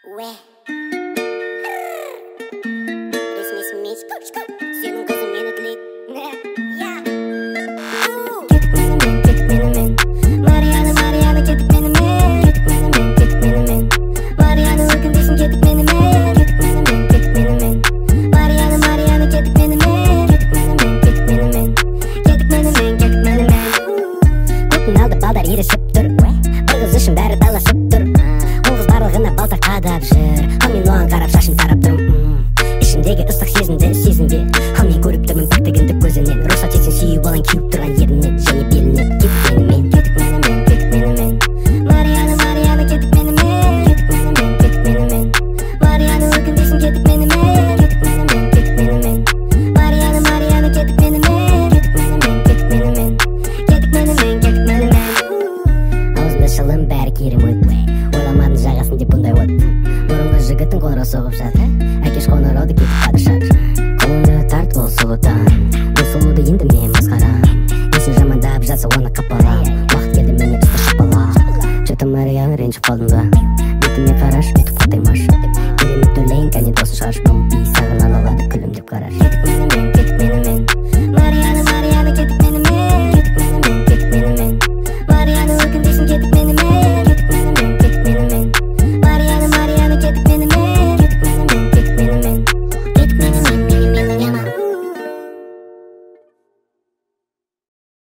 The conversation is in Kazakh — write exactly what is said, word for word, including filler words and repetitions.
Уэ Ресми смесь Сенің қызың мені тілейді Я Кетік менімен, кетік менімен Марияны, Марияны, кетік менімен Кетік менімен, кетік менімен Марияны өкіндесің, кетік менімен Кетік менімен, кетік менімен Марияны, Марияны, кетік менімен Кетік менімен, кетік менімен Кетік менімен, кетік менімен Көптің алды балдар ересіп тұр Бір қыз үшін бәрі таласып тұр Ол қыз барлығына балтақ қадап жүр Ал мен оған қарап шашын тарап тұрмын Ішімдегі ыстық сезімді сезінбе Ал мен көріп тұрмын пәктігінді көзінен Рұқсат етсең сүйіп алайын кеуіп тұрған ерінен Және белінен кетік менімен, кетік менімен, кетік менімен Марияны, Марияны, кетік менімен Кетік менімен, кетік менімен Марияны өкіндесің, кетік менімен Кетік менімен, кетік менімен Марияны, Марияны, кетік менімен Кетік менімен, кетік менімен Кетік менімен, кетік менімен Аузында шылым бәрі керемет Ойламадың жағасын деп бұндай от Бұрынғы жігіттің қолыра соғып жатыр Әкеш қоңырауды кетіп қадышар Қолыңды тарт ол сұлудан Бұл сұлуды енді мен масқарам Есін жамандап жатса оны қапалам Уақыт келді міне тұста шапалам Че-то Марияны ренжіп қалдың ба Бетіме қараш, бүйтіп қалтаймаш Керемет төлейін, кәне досын шаш